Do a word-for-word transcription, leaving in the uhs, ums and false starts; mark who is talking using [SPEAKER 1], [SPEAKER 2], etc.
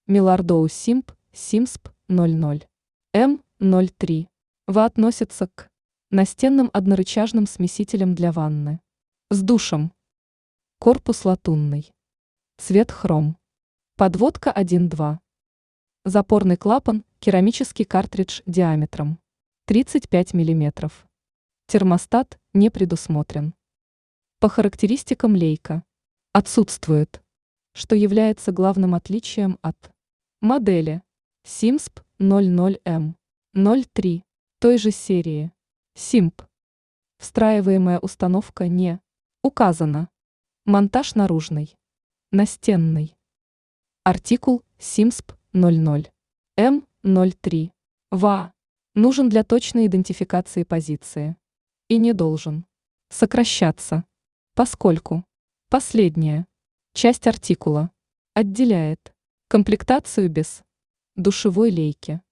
[SPEAKER 1] Милардоу Симп, Симсп ноль ноль эм ноль три. В относится к настенным однорычажным смесителям для ванны. С душем. Корпус латунный. Цвет хром. Подводка один-два. Запорный клапан, керамический картридж диаметром тридцать пять миллиметров. Термостат не предусмотрен. По характеристикам лейка отсутствует, что является главным отличием от модели Симсп ноль ноль эм ноль три той же серии. Симп. Встраиваемая установка не указана. Монтаж наружный. Настенный. Артикул Симсп ноль ноль эм ноль три. ва. Нужен для точной идентификации позиции. И не должен сокращаться, поскольку последняя часть артикула отделяет комплектацию без душевой лейки.